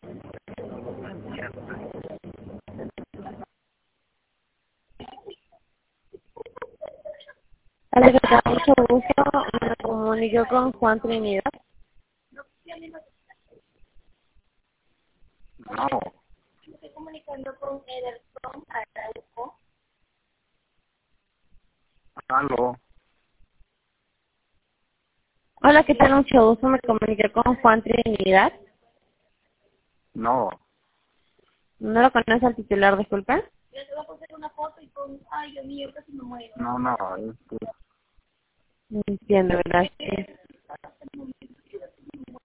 Hola, ¿qué tal? Mucho gusto. Me comunico con Juan Trinidad. No, Estoy comunicando con Ederson Araujo. aló, Hola, ¿qué tal? Mucho gusto. Me comunico con Juan Trinidad. no, ¿No lo conoce al titular, disculpa? no, no, No entiendo, gracias.